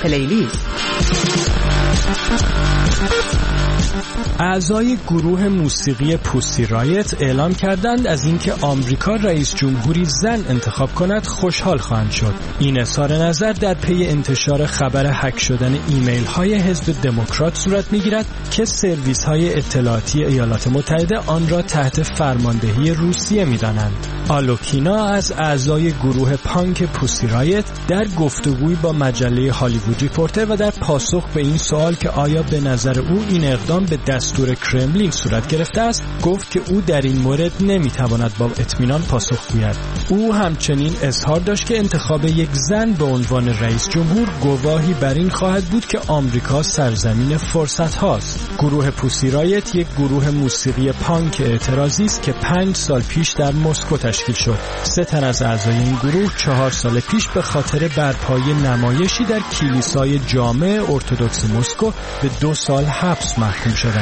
پلیلیست. اعضای گروه موسیقی پوسی رایت اعلام کردند از اینکه آمریکا رئیس جمهوری زن انتخاب کند خوشحال خواهند شد. این اظهار نظر در پی انتشار خبر هک شدن ایمیل های حزب دموکرات صورت می‌گیرد که سرویس های اطلاعاتی ایالات متحده آن را تحت فرماندهی روسیه می‌دانند. آلوکینا از اعضای گروه پانک پوسی رایت در گفتگویی با مجله هالیوود ریپورتر و در پاسخ به این سوال که آیا به نظر او این اقدام به دستور کرملین صورت گرفته است، گفت که او در این مورد نمیتواند با اطمینان پاسخ گوید. او همچنین اظهار داشت که انتخاب یک زن به عنوان رئیس جمهور گواهی بر این خواهد بود که آمریکا سرزمین فرصت هاست. گروه پوسی رایت یک گروه موسیقی پانک اعتراضی است که 5 سال پیش در مسکو تشکیل شد. 3 تن از اعضای این گروه 4 سال پیش به خاطر برپای نمایشی در کلیسای جامع ارتدوکس مسکو به 2 سال حبس محکوم شدند.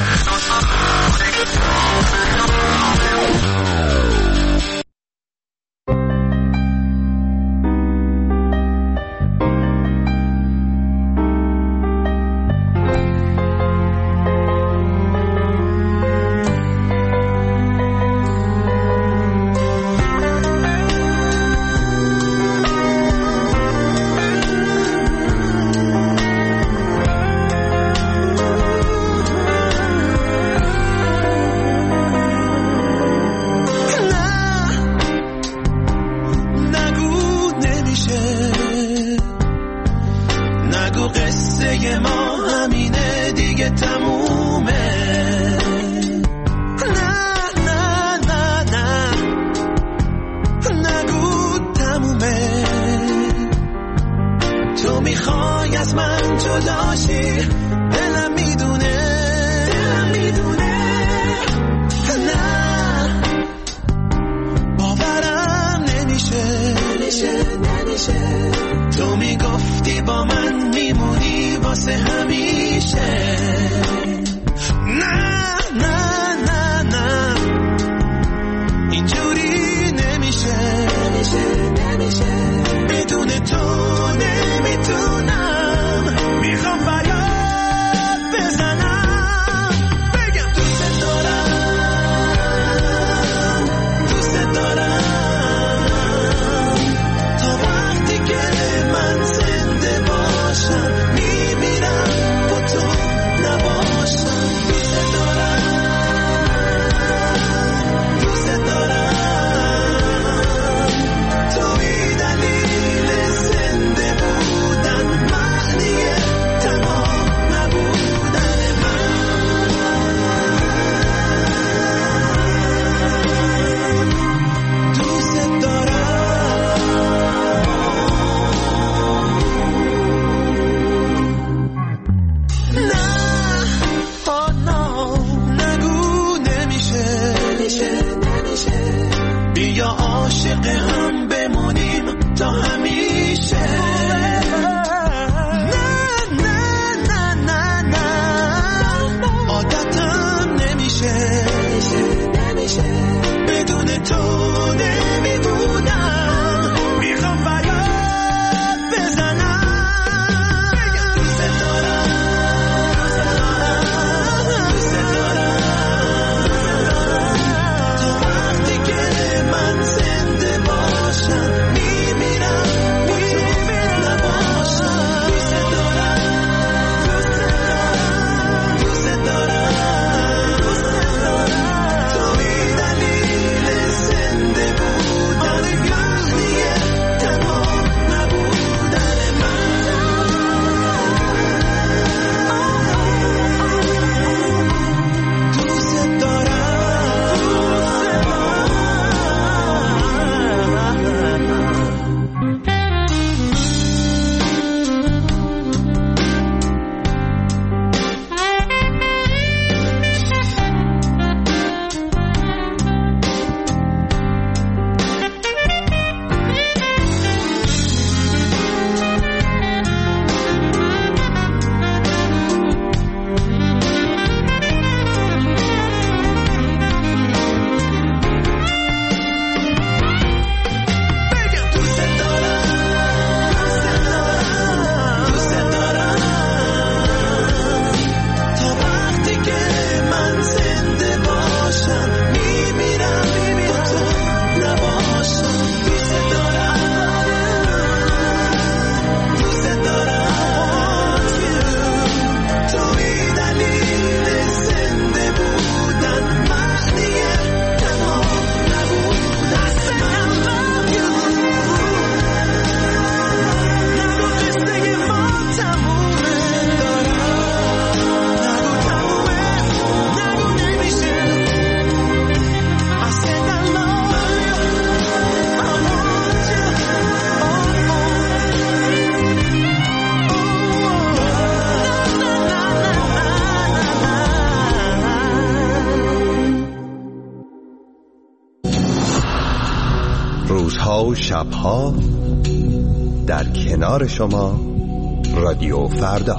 و شبها در کنار شما رادیو فردا.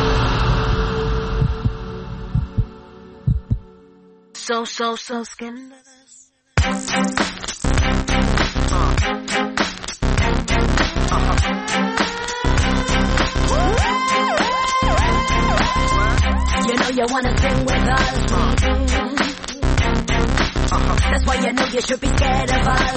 So scandalous. You know you wanna sing with us. That's why you know you should be scared of us.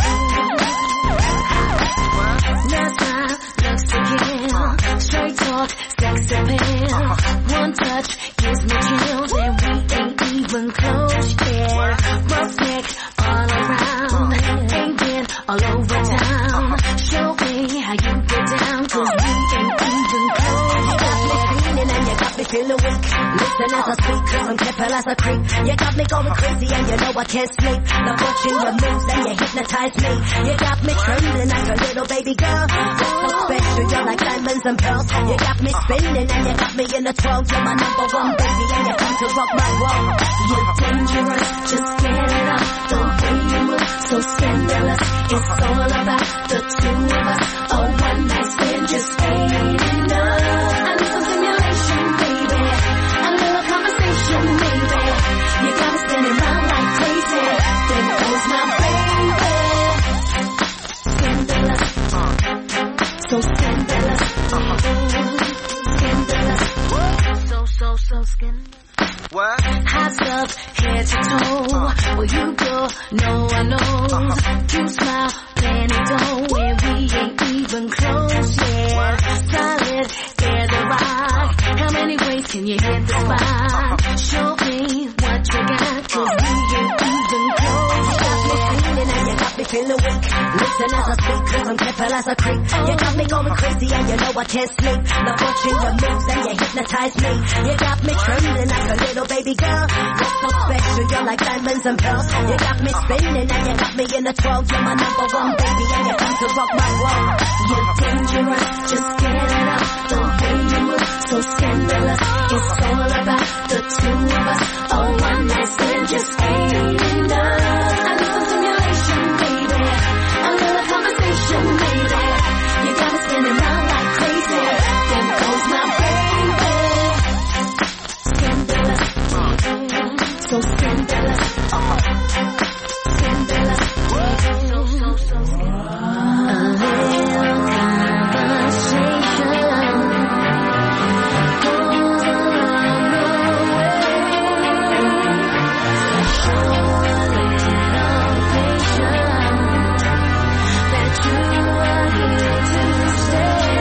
Now smile, looks to kill. Straight talk, sex appeal. One touch gives me chills, and we ain't even close yet. Rough neck all around, ain't been all over town. Show me how you get down, 'cause we ain't even close yet. And you got me feeling weak. Listen as I speak, 'cause I'm careful as a creep. You got me going crazy and you know I can't sleep. Now watching your moves and you hypnotize me. You got me trembling like a little baby girl. You're so special, you're like diamonds and pearls. You got me spinning and you got me in a twirl. You're my number one baby and you come to rock my world. You're dangerous, just get it up. The way you move, so scandalous. It's all about the two of us. A one night stand just ain't enough. I need some stimulation, baby. A little conversation, baby. You got me spinning round like crazy. There goes my baby. Scandalous, so scandalous, scandalous, so scandalous. What? Hot stuff, head to toe. Well, you go, no one knows. You smile, plenty dough, and we ain't even close yet. Solid, air the rock. How many ways can you hit the spot? Show me what you got, 'cause we ain't even close yet. You got me screaming and you got me feeling weak. Listen as I speak, 'cause I'm careful as a creep. You got me going crazy and you know I can't sleep. Now watching your moves and you hypnotize me. You got me trembling like a little baby girl. You're so special, you're like diamonds and pearls. You got me spinning and you got me in a twirl. You're my number one baby and you come to rock my world. You're dangerous, just get it up. The way you move, so scandalous. It's all about the two of us. A one night stand just ain't enough. I need some stimulation, baby. A little conversation, baby. You got me spinning round like crazy. There goes my baby. Scandalous, so scandalous, scandalous, so scandalous. A little conversation goes a long way. Show a little patience that you are here to stay.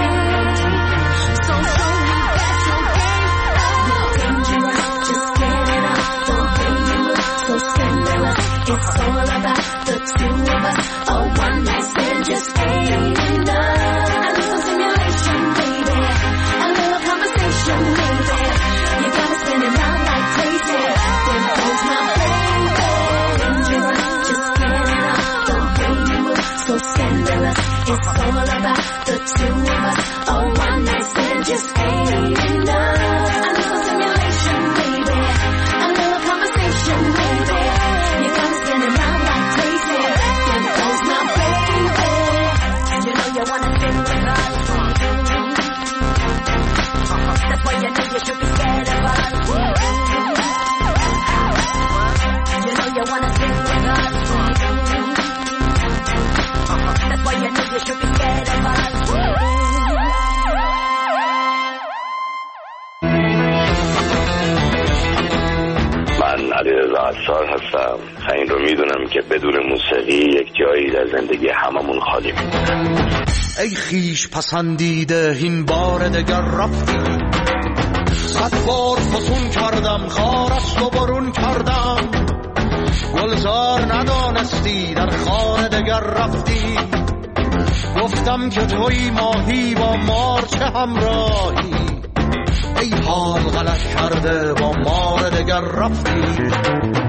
So show me that you're dangerous, just get it up. The way you look, so scandalous. It's all about the two of us. A one night stand just ain't enough. I need some stimulation, baby. A little conversation, baby. You got me spinning round like crazy. There goes my baby. Dangerous, just get it up. The way you move, so scandalous. It's all about the two of us. A one night stand just ain't enough. I need some stimulation, baby. A little conversation, baby. You got me spinning round like crazy. There goes my baby. You know you wanna sing with us. That's why you know you should be scared of us. You know you wanna sing with us. That's why you know you should be scared of us. من علیرضا عطار هستم. این رو میدونم که بدون موسیقی یک جایی در زندگی هممون خالی میمونه. ای خیش پسندیده این بار دگر رفتی، 100 بار فسون کردم خارست و برون کردم، گلزار ندانستی در خار دگر رفتی، گفتم که توی ماهی با مار چه همراهی، ای حال غلط کرده با مار دگر رفتی.